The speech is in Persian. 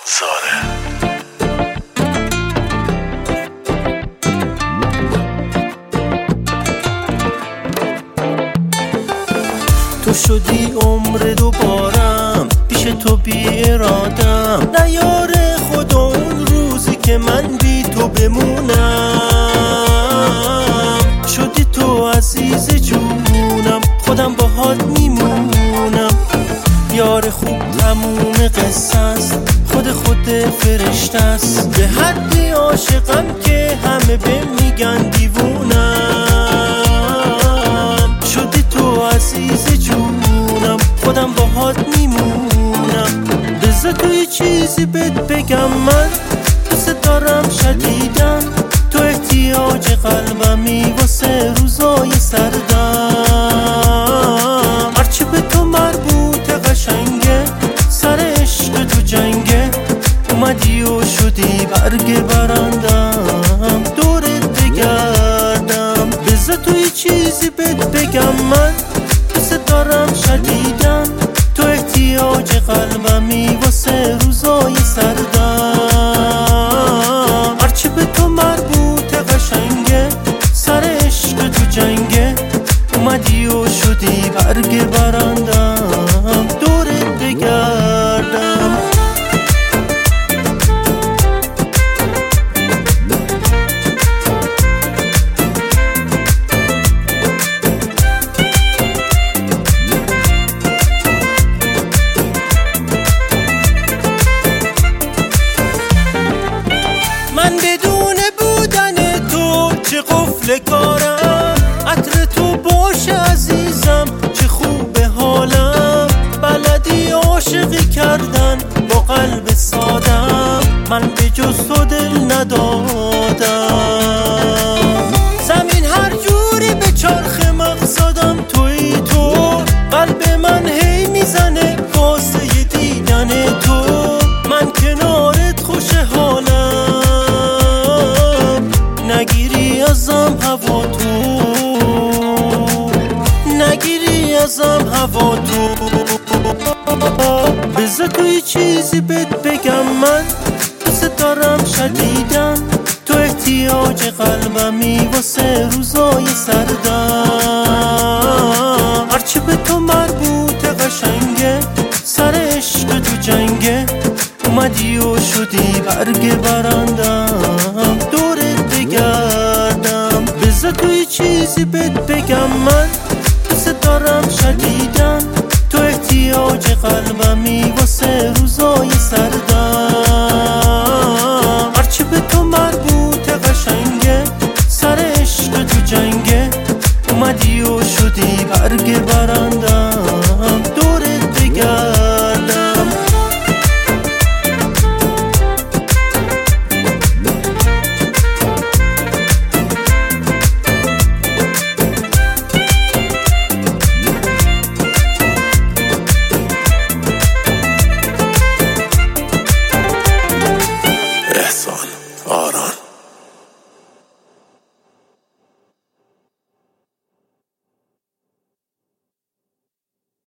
زاره. تو شدی عمر دوبارم، پیش تو بی ارادم، نیار خدا اون روزی که من بی تو بمونم. شدی تو عزیز جونم، خودم باهات میمونم. یار خوب تموم قصه است، خود فرشته است. به حدی عاشقم که همه به میگن دیوونم. شدی تو عزیز جونم، خودم باهات میمونم. بذار توی چیزی بهت بگم، من دوست دارم شدیدن. تو احتیاج قلبمی واسه روزای سردم. هرچی به تو مربوطه قشنگه، سر عشق تو جنگه. اومدی و شدی برگ برندم، دورت بگردم. بذار توی چیزی بهت بگم، من دوست دارم شدیدن. تو احتیاج قلبمی واسه روزای سردم. هرچی به تو مربوطه قشنگه، سر عشق تو جنگه. اومدی و شدی برگ برندم، دورت بگردم. من بدون بودن تو چه قفل کارم. عطر تو باشه عزیزم، چه خوبه حالم. بلدی عاشقی کردن با قلب سادم. من به جز تو دل ندادم. زمین هر جوری به چرخ مقصدم توی تو. قلب من هی میزنه واسه دیدن تو. من کنارت خوش حالم، نگیری ازم هوا تو، نگیری ازم هوا تو. بذار توی چیزی بهت بگم، من دوست دارم شدیدن. تو احتیاج قلبمی واسه روزای سردم. هرچی به تو مربوطه قشنگه، سر عشق تو جنگه. اومدی و شدی برگ برندم، دورت بگردم. بذار توی چیزی بهت بگم، من دوست دارم شدیدن. تو احتیاج قلبمی واسه روزای سردم. هرچی به تو مربوطه قشنگه، سر عشق تو جنگه. اومدی و شدی برگ برندم.